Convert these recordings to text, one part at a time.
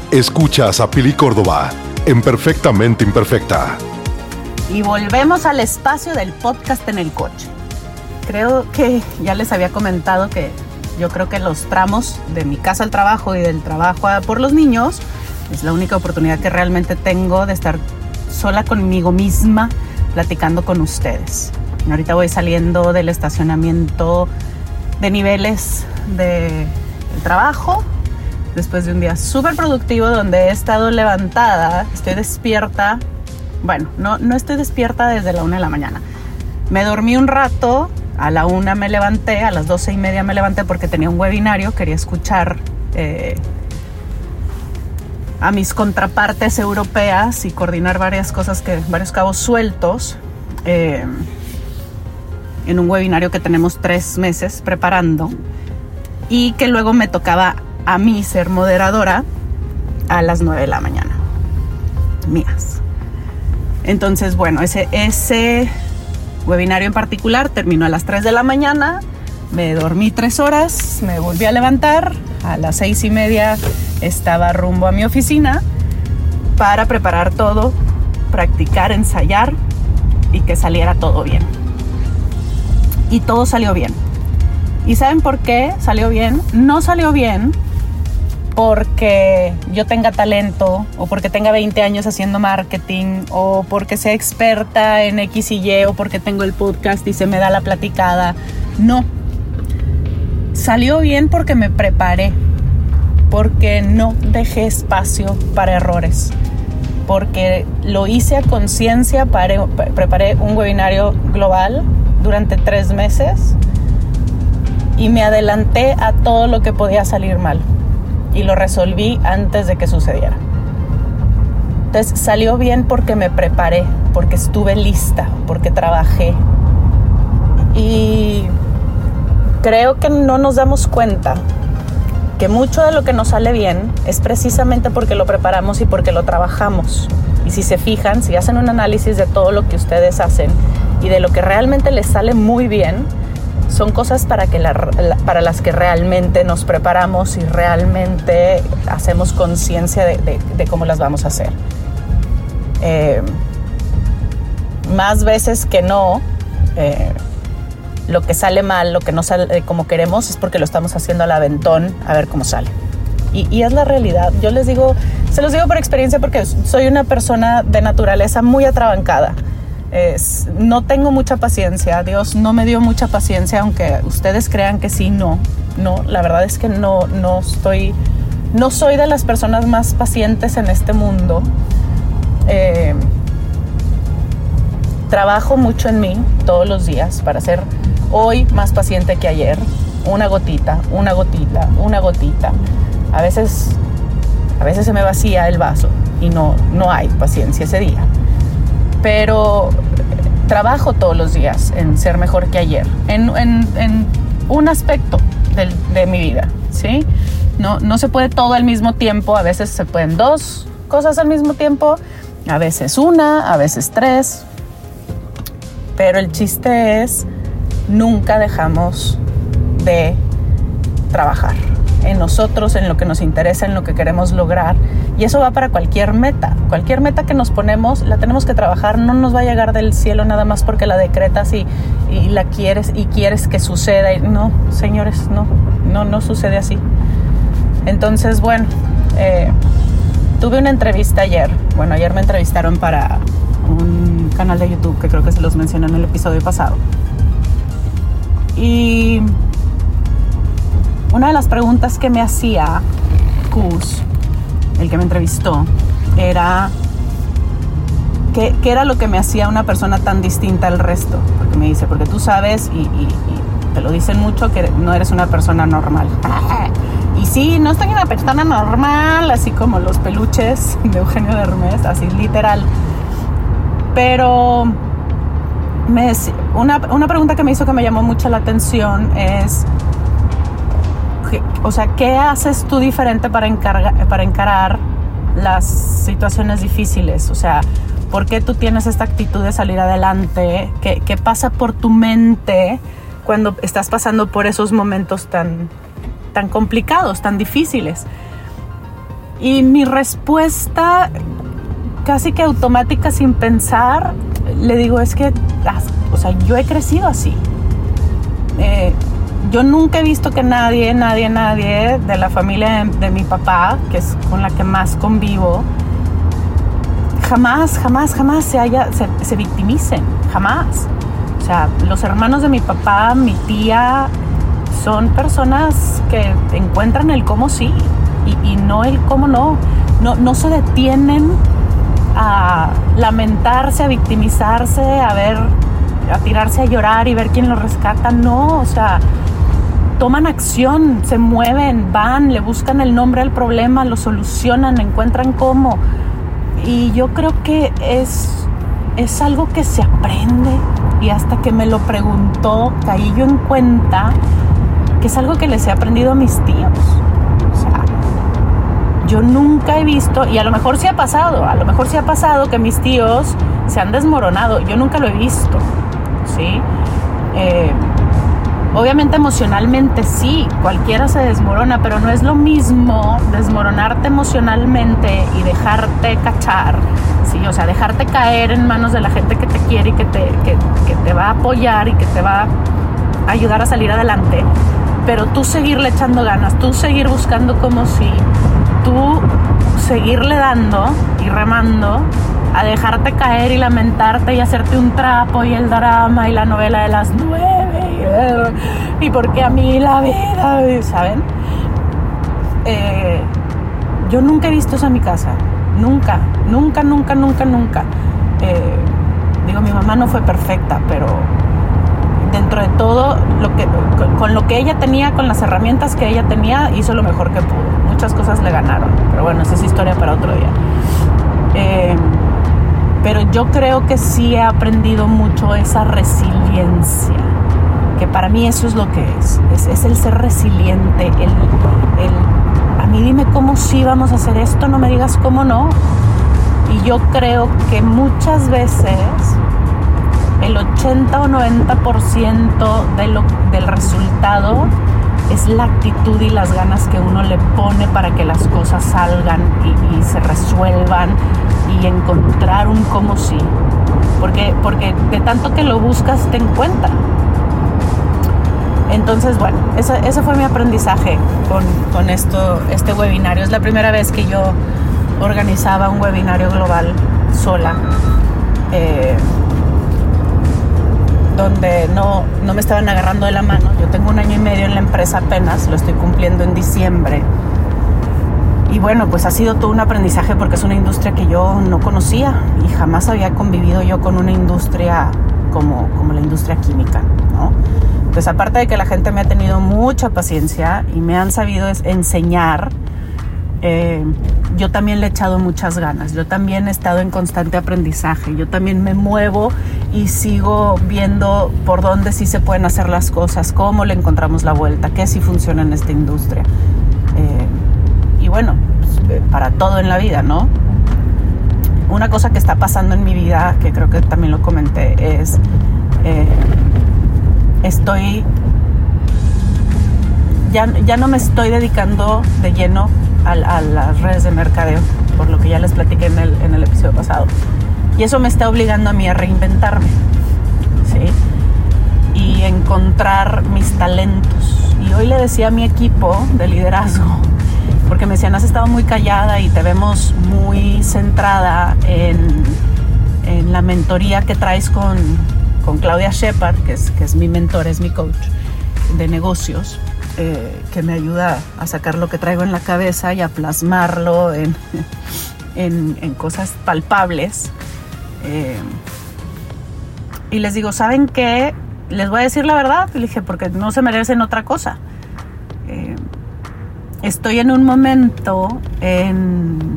Escuchas a Pili Córdoba en Perfectamente Imperfecta. Y volvemos al espacio del podcast en el coche. Creo que ya les había comentado que yo creo que los tramos de mi casa al trabajo y del trabajo por los niños es la única oportunidad que realmente tengo de estar sola conmigo misma platicando con ustedes. Y ahorita voy saliendo del estacionamiento de niveles del trabajo después de un día súper productivo donde he estado levantada, estoy despierta. Bueno, no estoy despierta desde la 1 de la mañana. Me dormí un rato, a la 1 me levanté, a las 12:30 me levanté porque tenía un webinario, quería escuchar a mis contrapartes europeas y coordinar varias cosas, varios cabos sueltos en un webinario que tenemos 3 meses preparando y que luego me tocaba a mí ser moderadora a las 9 de la mañana mías. Entonces, bueno, ese webinario en particular terminó a las 3 de la mañana, me dormí 3 horas, me volví a levantar, a las 6:30 estaba rumbo a mi oficina para preparar todo, practicar, ensayar y que saliera todo bien. Y todo salió bien. ¿Y saben por qué salió bien? No salió bien porque yo tenga talento o porque tenga 20 años haciendo marketing o porque sea experta en X y Y o porque tengo el podcast y se me da la platicada. No. Salió bien porque me preparé, porque no dejé espacio para errores, porque lo hice a conciencia, preparé un webinario global durante 3 meses y me adelanté a todo lo que podía salir mal. Y lo resolví antes de que sucediera. Entonces salió bien porque me preparé, porque estuve lista, porque trabajé. Y creo que no nos damos cuenta que mucho de lo que nos sale bien es precisamente porque lo preparamos y porque lo trabajamos. Y si se fijan, si hacen un análisis de todo lo que ustedes hacen y de lo que realmente les sale muy bien, son cosas para las que realmente nos preparamos y realmente hacemos conciencia de cómo las vamos a hacer. Más veces que no, lo que sale mal, lo que no sale como queremos, es porque lo estamos haciendo al aventón a ver cómo sale. Y es la realidad. Yo se los digo por experiencia porque soy una persona de naturaleza muy atrabancada. No tengo mucha paciencia, Dios no me dio mucha paciencia, aunque ustedes crean que sí, no, la verdad es que no soy de las personas más pacientes en este mundo. Trabajo mucho en mí todos los días para ser hoy más paciente que ayer, una gotita. A veces se me vacía el vaso y no hay paciencia ese día. Pero trabajo todos los días en ser mejor que ayer, en un aspecto de mi vida, ¿sí? No se puede todo al mismo tiempo, a veces se pueden 2 cosas al mismo tiempo, a veces 1, a veces 3, pero el chiste es nunca dejamos de trabajar en nosotros, en lo que nos interesa, en lo que queremos lograr. Y eso va para cualquier meta. Cualquier meta que nos ponemos, la tenemos que trabajar. No nos va a llegar del cielo nada más porque la decretas y la quieres y quieres que suceda. No, señores, no sucede así. Entonces, bueno, tuve una entrevista ayer. Bueno, ayer me entrevistaron para un canal de YouTube que creo que se los mencioné en el episodio pasado. Y una de las preguntas que me hacía Cus, el que me entrevistó, era ¿qué era lo que me hacía una persona tan distinta al resto? Porque me dice, porque tú sabes y te lo dicen mucho que no eres una persona normal. Y sí, no soy una persona normal, así como los peluches de Eugenio Derbez, así literal. Pero una pregunta que me hizo que me llamó mucho la atención es, o sea, ¿qué haces tú diferente para encarar las situaciones difíciles? O sea, ¿por qué tú tienes esta actitud de salir adelante? ¿Qué pasa por tu mente cuando estás pasando por esos momentos tan complicados, tan difíciles? Y mi respuesta, casi que automática, sin pensar, le digo, es que, o sea, yo he crecido así. Yo nunca he visto que nadie de la familia de mi papá, que es con la que más convivo, jamás se victimicen, jamás. O sea, los hermanos de mi papá, mi tía, son personas que encuentran el cómo sí y no el cómo no. No se detienen a lamentarse, a victimizarse, a tirarse a llorar y ver quién lo rescata. No, o sea, toman acción, se mueven, van, le buscan el nombre al problema, lo solucionan, encuentran cómo. Y yo creo que es algo que se aprende, y hasta que me lo preguntó caí yo en cuenta que es algo que les he aprendido a mis tíos. O sea, yo nunca he visto, y a lo mejor sí ha pasado que mis tíos se han desmoronado. Yo nunca lo he visto, ¿sí? Obviamente emocionalmente sí, cualquiera se desmorona, pero no es lo mismo desmoronarte emocionalmente y dejarte cachar, ¿sí? O sea, dejarte caer en manos de la gente que te quiere y que te va a apoyar y que te va a ayudar a salir adelante, pero tú seguirle echando ganas, tú seguir buscando como si, tú seguirle dando y remando, a dejarte caer y lamentarte y hacerte un trapo y el drama y la novela de las 9 y porque a mí la vida, ¿saben? Yo nunca he visto eso en mi casa, nunca. Digo, mi mamá no fue perfecta, pero dentro de todo, con lo que ella tenía, con las herramientas que ella tenía, hizo lo mejor que pudo. Muchas cosas le ganaron, pero bueno, esa es historia para otro día. Pero yo creo que sí he aprendido mucho esa resiliencia, que para mí eso es lo que es el ser resiliente, a mí dime cómo sí vamos a hacer esto, no me digas cómo no. Y yo creo que muchas veces el 80 o 90% del resultado es la actitud y las ganas que uno le pone para que las cosas salgan y se resuelvan, y encontrar un cómo sí. Porque de tanto que lo buscas te encuentra. Entonces, bueno, ese fue mi aprendizaje con este webinario. Es la primera vez que yo organizaba un webinario global sola, donde no me estaban agarrando de la mano. Yo tengo 1 año y medio en la empresa apenas, lo estoy cumpliendo en diciembre. Y bueno, pues ha sido todo un aprendizaje porque es una industria que yo no conocía y jamás había convivido yo con una industria como la industria química, ¿no? Pues aparte de que la gente me ha tenido mucha paciencia y me han sabido enseñar, yo también le he echado muchas ganas. Yo también he estado en constante aprendizaje. Yo también me muevo y sigo viendo por dónde sí se pueden hacer las cosas, cómo le encontramos la vuelta, qué sí funciona en esta industria. Y bueno, pues, para todo en la vida, ¿no? Una cosa que está pasando en mi vida, que creo que también lo comenté, es ya no me estoy dedicando de lleno a las redes de mercadeo, por lo que ya les platiqué en el episodio pasado, y eso me está obligando a mí a reinventarme, ¿sí? Y encontrar mis talentos. Y hoy le decía a mi equipo de liderazgo, porque me decían, has estado muy callada y te vemos muy centrada en la mentoría que traes con Claudia Shepard, que es mi mentor, es mi coach de negocios, que me ayuda a sacar lo que traigo en la cabeza y a plasmarlo en cosas palpables. Y les digo, ¿saben qué? Les voy a decir la verdad, le dije, porque no se merecen otra cosa. Estoy en un momento en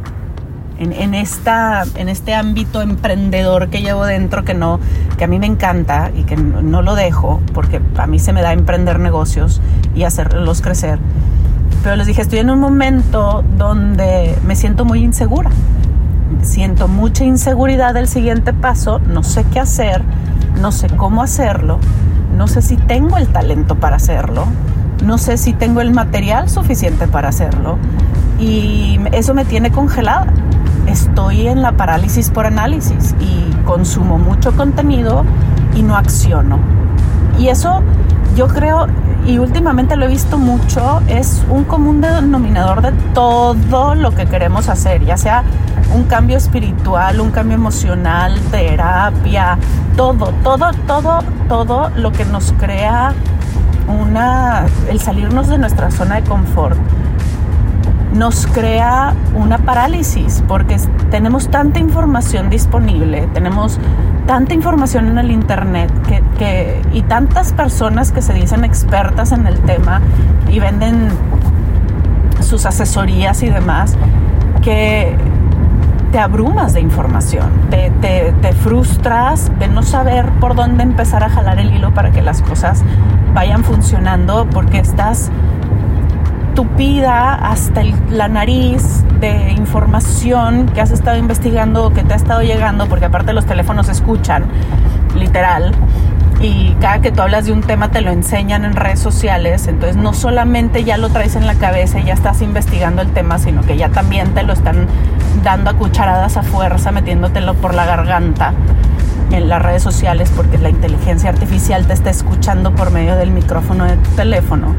este ámbito emprendedor que llevo dentro, que a mí me encanta y que no lo dejo, porque a mí se me da emprender negocios y hacerlos crecer. Pero les dije, estoy en un momento donde me siento muy insegura. Siento mucha inseguridad del siguiente paso, no sé qué hacer, no sé cómo hacerlo, no sé si tengo el talento para hacerlo. no sé si tengo el material suficiente para hacerlo, y eso me tiene congelada. Estoy en la parálisis por análisis y consumo mucho contenido y no acciono. Y eso, yo creo, y últimamente lo he visto mucho, es un común denominador de todo lo que queremos hacer, ya sea un cambio espiritual, un cambio emocional, terapia, todo lo que nos crea el salirnos de nuestra zona de confort, nos crea una parálisis, porque tenemos tanta información disponible, tenemos tanta información en el internet y tantas personas que se dicen expertas en el tema y venden sus asesorías y demás, que te abrumas de información, te frustras de no saber por dónde empezar a jalar el hilo para que las cosas vayan funcionando, porque estás tupida hasta la nariz de información que has estado investigando o que te ha estado llegando, porque aparte los teléfonos escuchan, literal, y cada que tú hablas de un tema te lo enseñan en redes sociales. Entonces no solamente ya lo traes en la cabeza y ya estás investigando el tema, sino que ya también te lo están dando a cucharadas a fuerza, metiéndotelo por la garganta en las redes sociales, porque la inteligencia artificial te está escuchando por medio del micrófono de tu teléfono.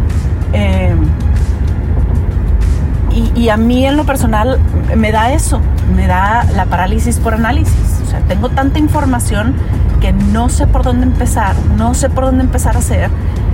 Y a mí en lo personal me da eso, me da la parálisis por análisis. O sea, tengo tanta información que no sé por dónde empezar, a hacer,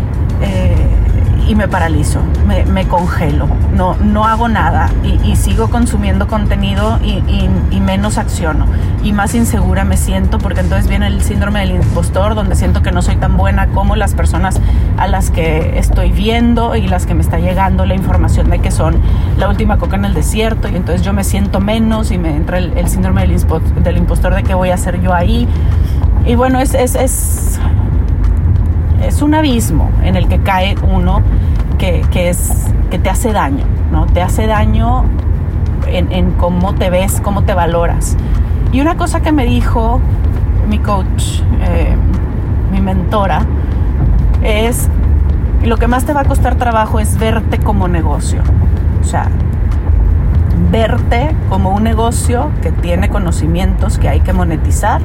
y me paralizo, me congelo, no hago nada y sigo consumiendo contenido y menos acciono y más insegura me siento, porque entonces viene el síndrome del impostor, donde siento que no soy tan buena como las personas a las que estoy viendo y las que me está llegando la información de que son la última coca en el desierto, y entonces yo me siento menos y me entra el síndrome del impostor de qué voy a hacer yo ahí. Y bueno, es un abismo en el que cae uno que te hace daño, ¿no? Te hace daño en cómo te ves, cómo te valoras. Y una cosa que me dijo mi coach, mi mentora, es: lo que más te va a costar trabajo es verte como negocio. O sea, verte como un negocio que tiene conocimientos que hay que monetizar.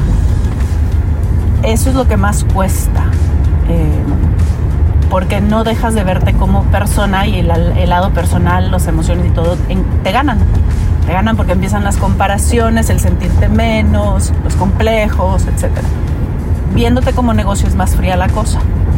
Eso es lo que más cuesta, porque no dejas de verte como persona, y el lado personal, las emociones y todo te ganan porque empiezan las comparaciones, el sentirte menos, los complejos, etc. Viéndote como negocio es más fría la cosa.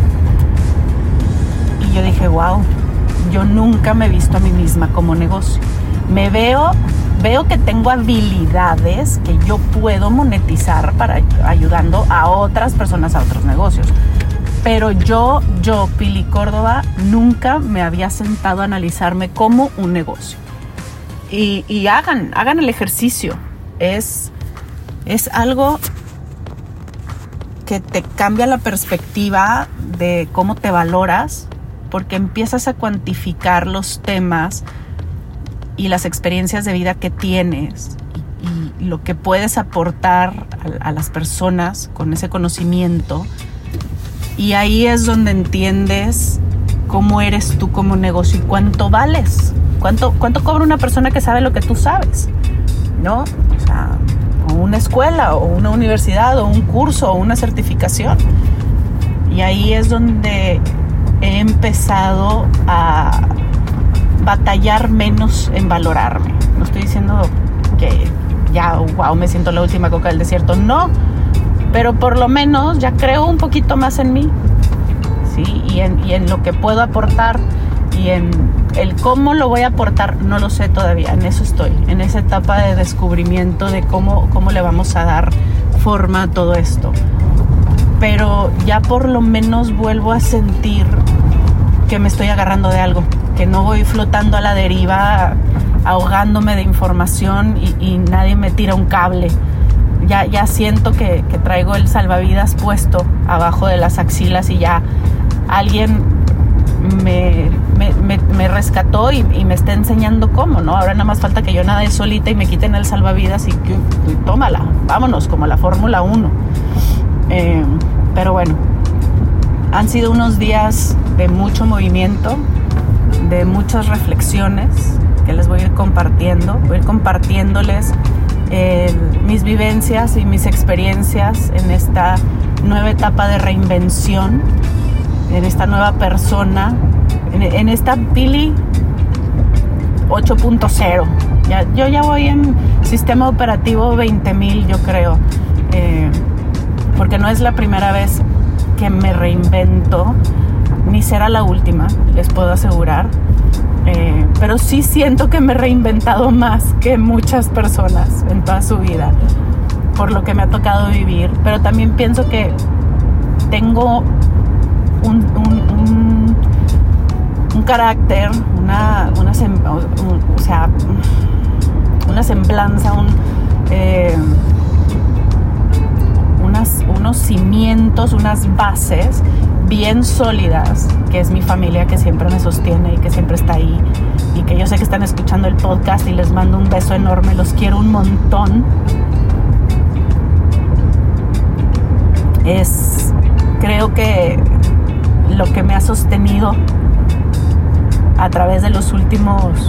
Y yo dije, wow, yo nunca me he visto a mí misma como negocio. Me veo que tengo habilidades que yo puedo monetizar para ayudando a otras personas a otros negocios. Pero yo, Pili Córdoba, nunca me había sentado a analizarme como un negocio. Y hagan el ejercicio. Es algo que te cambia la perspectiva de cómo te valoras, porque empiezas a cuantificar los temas y las experiencias de vida que tienes y lo que puedes aportar a las personas con ese conocimiento. Y ahí es donde entiendes cómo eres tú como negocio y cuánto vales. ¿Cuánto cobra una persona que sabe lo que tú sabes? ¿No? O sea, o una escuela, o una universidad, o un curso, o una certificación. Y ahí es donde he empezado a batallar menos en valorarme. No estoy diciendo que ya, wow, me siento la última coca del desierto. No, pero por lo menos ya creo un poquito más en mí, ¿sí? Y en lo que puedo aportar, y en el cómo lo voy a aportar, no lo sé todavía. En eso estoy, en esa etapa de descubrimiento de cómo le vamos a dar forma a todo esto. Pero ya por lo menos vuelvo a sentir que me estoy agarrando de algo, que no voy flotando a la deriva, ahogándome de información y nadie me tira un cable. Ya siento que traigo el salvavidas puesto abajo de las axilas, y ya alguien me rescató y me está enseñando cómo, ¿no? Ahora nada más falta que yo nade solita y me quiten el salvavidas y tómala, vámonos, como la Fórmula 1. Pero bueno, Han sido unos días de mucho movimiento, de muchas reflexiones que les voy a ir compartiendo. Voy a ir compartiéndoles mis vivencias y mis experiencias en esta nueva etapa de reinvención, en esta nueva persona, en esta Pili 8.0. Yo ya voy en sistema operativo 20,000, yo creo, porque no es la primera vez que me reinvento, ni será la última, les puedo asegurar. Pero sí siento que me he reinventado más que muchas personas en toda su vida, por lo que me ha tocado vivir. Pero también pienso que tengo un carácter, una semblanza, unos cimientos, unas bases bien sólidas, que es mi familia, que siempre me sostiene y que siempre está ahí, y que yo sé que están escuchando el podcast y les mando un beso enorme, los quiero un montón. Creo que lo que me ha sostenido a través de los últimos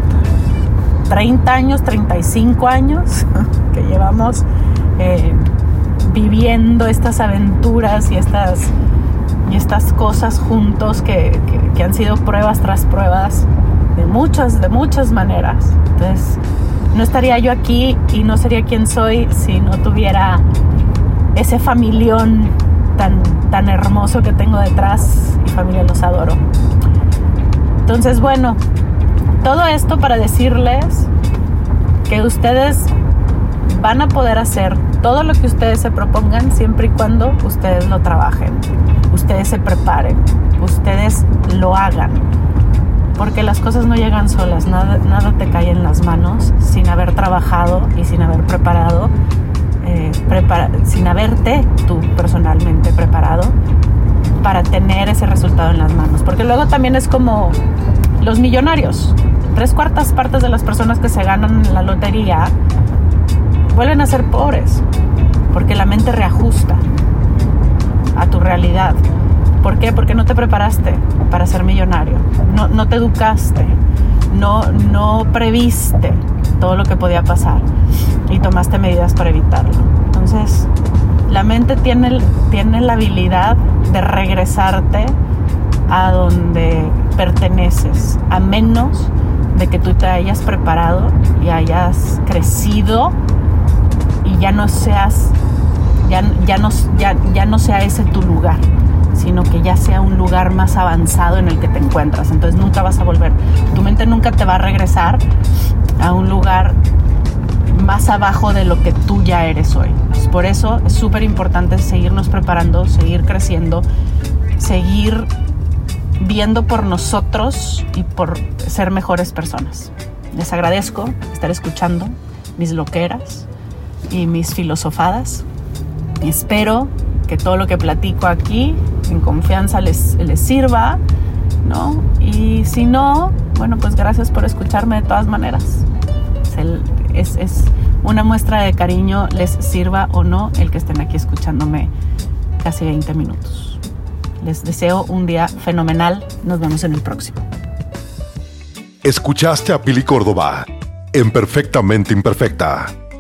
30 años, 35 años que llevamos viviendo estas aventuras y estas cosas juntos que han sido pruebas tras pruebas de muchas maneras. Entonces, no estaría yo aquí y no sería quien soy si no tuviera ese familión tan hermoso que tengo detrás. Mi familia, los adoro. Entonces, bueno, todo esto para decirles que ustedes van a poder hacer todo lo que ustedes se propongan siempre y cuando ustedes lo trabajen, ustedes se preparen, ustedes lo hagan, porque las cosas no llegan solas, nada te cae en las manos sin haber trabajado y sin haber preparado, sin haberte tú personalmente preparado para tener ese resultado en las manos. Porque luego también es como los millonarios, 3/4 partes de las personas que se ganan en la lotería vuelven a ser pobres, porque la mente reajusta a tu realidad. ¿Por qué? Porque no te preparaste para ser millonario, no te educaste, no previste todo lo que podía pasar y tomaste medidas para evitarlo. Entonces, la mente tiene la habilidad de regresarte a donde perteneces, a menos de que tú te hayas preparado y hayas crecido y ya no sea ese tu lugar, sino que ya sea un lugar más avanzado en el que te encuentras. Entonces nunca vas a volver, tu mente nunca te va a regresar a un lugar más abajo de lo que tú ya eres hoy. Entonces, por eso es súper importante seguirnos preparando, seguir creciendo, seguir viendo por nosotros y por ser mejores personas. Les agradezco estar escuchando mis loqueras y mis filosofadas. Espero que todo lo que platico aquí en confianza les sirva, ¿no? Y si no, bueno, pues gracias por escucharme de todas maneras. Es una muestra de cariño, les sirva o no el que estén aquí escuchándome casi 20 minutos. Les deseo un día fenomenal. Nos vemos en el próximo. Escuchaste a Pili Córdoba en Perfectamente Imperfecta.